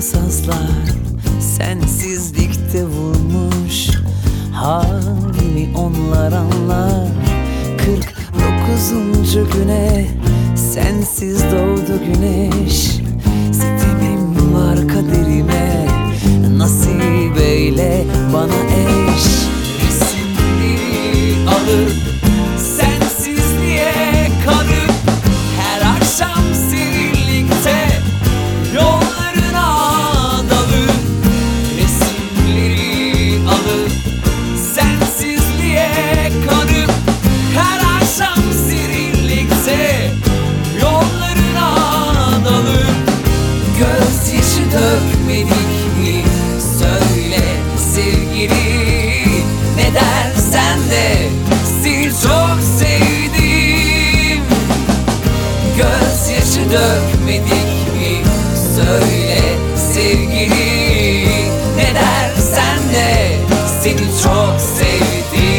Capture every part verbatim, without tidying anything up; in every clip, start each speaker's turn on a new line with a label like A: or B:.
A: sazlar sensizlikte vurmuş. Halimi onlar anlar. Kırk dokuzuncu güne sensiz doğdu güneş. Sitemim var kaderime, nasip eyle bana eş. Resimleri alıp sensizliğe kanıp her akşam seninlikte yollarına dalıp, resimleri alıp sensizliğe kanıp her akşam seninlikte yollarına dalıp, gözyaşı dökmedik mi söyle sevgili, ne dersen de seni çok sevdim. Gözyaşı dökmedik mi söyle sevgili, ne dersen de seni çok sevdim.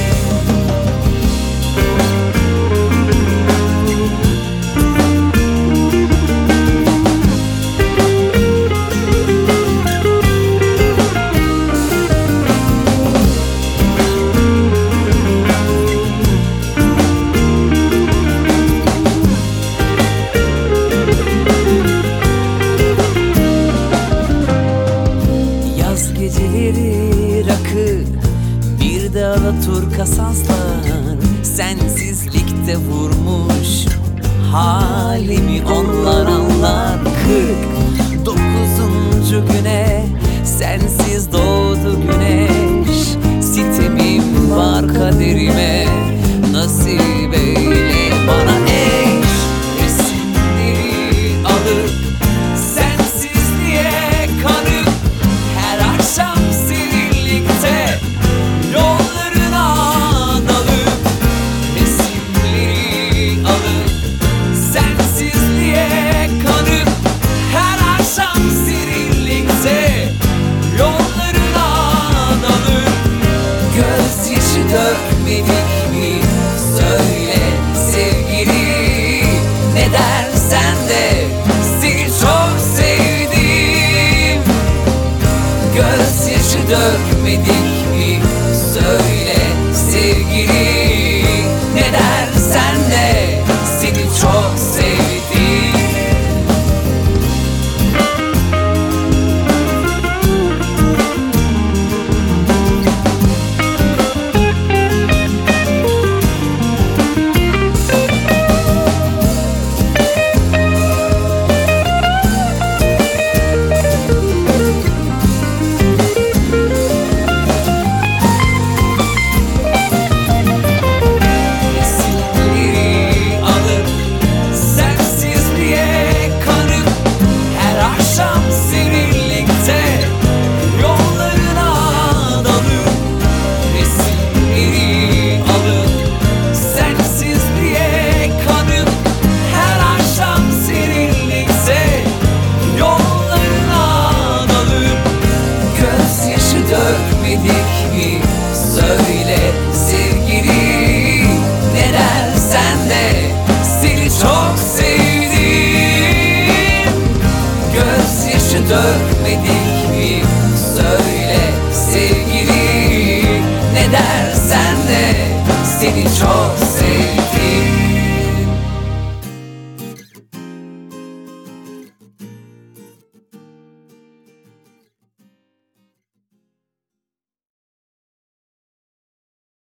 A: Geceleri rakı, bir de alaturka sazlar sensizlikte vurmuş. Halimi onlar anlar. Kırk dokuzuncu güne sensiz doğdu güneş. Sitemim var kaderime, nasip eyle bana eş. Resimleri alıp sensizliğe kanıp her akşam seninlikte yollarına dalıp, resimleri alıp sensizliğe kanıp her akşam seninlikte yollarına dalıp, gözyaşı dökmedik mi söyle sevgili, ne dersen de seni çok sevdim. Gözyaşı dökmedik mi söyle sevgili, ne dersen